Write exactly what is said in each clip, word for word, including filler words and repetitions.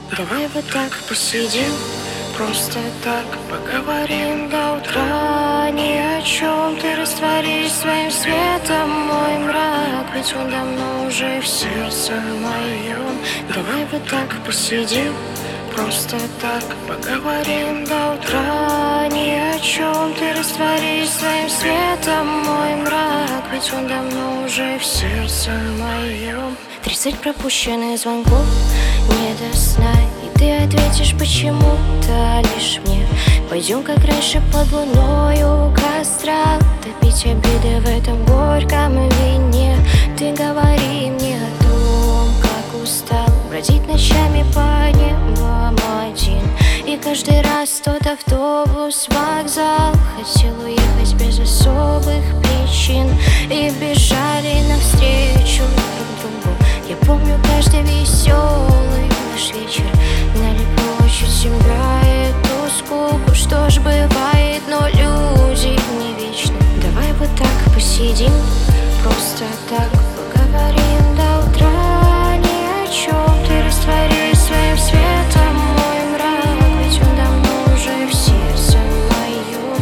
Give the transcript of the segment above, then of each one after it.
Давай вот так посидим, просто так поговорим до утра. Ни о чем ты растворись своим светом мой мрак, ведь он давно уже в сердце моем. Давай вот так посидим, просто так поговорим до утра. Ни о чем ты растворись своим светом мой мрак, ведь он давно уже в сердце моем. Тридцать пропущенных звонков, не до сна, и ты ответишь почему-то лишь мне. Пойдем, как раньше, под луной у костра, топить обиды в этом горьком вине. Ты говори мне о том, как устал бродить ночами по небам один, и каждый раз тот автобус, вокзал. Хотел уехать без особых причин, и бежали навстречу друг другу. Я помню каждый веселый наш вечер, гнали прочь от себя эту скуку. Что ж бывает, но люди не вечны. Давай вот так посидим, просто так поговорим до утра. Ни о чем ты растворись своим светом мой мрак, ведь он давно уже в сердце моем.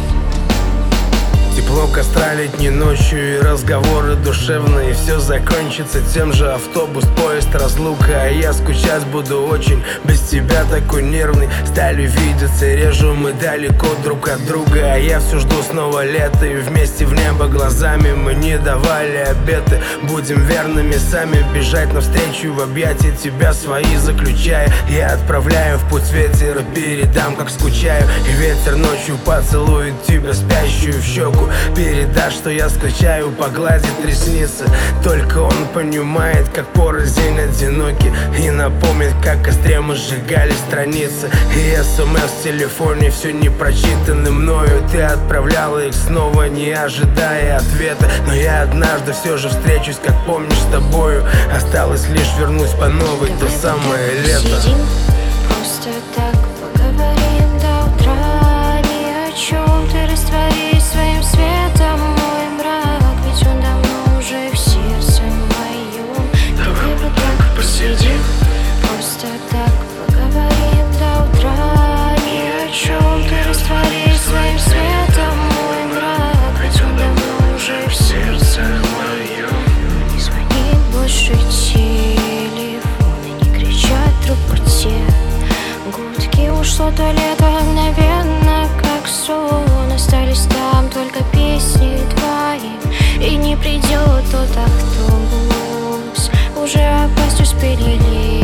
Тепло костра летней ночью и разговоры душевные. Все закончится тем же: автобус, поезд, разлука. А я скучать буду очень, без тебя такой нервный. Стали видеться реже, мы далеко друг от друга. А я все жду снова лета, и вместе в небо глазами мы не давали обеты. Будем верными сами, бежать навстречу в объятия тебя свои заключая. Я отправляю в путь ветер, передам, как скучаю. И ветер ночью поцелует тебя спящую в щеку. Передашь, что я скучаю, погладит ресницы. Только он понимает, как порознь одиноки, и напомнит, как в костре мы сжигали страницы. И смс в телефоне все не прочитаны мною. Ты отправляла их снова, не ожидая ответа. Но я однажды все же встречусь, как помнишь, с тобою. Осталось лишь вернусь по новой, то самое лето. Посидим, просто так поговорим до утра. Ни о чем ты растворись своим светом мой мрак, ведь он давно уже в сердце моем. Давай вот так посидим, просто так поговорим до утра. Ни о чем ты растворись своим светом мой мрак, ведь он давно уже в сердце моем. Не звони больше телефон, и не кричат трубку те гудки. Ушло то лето мгновенно, как сон. Остались там только песни твои, и не придет тот автобус. Уже опасть успели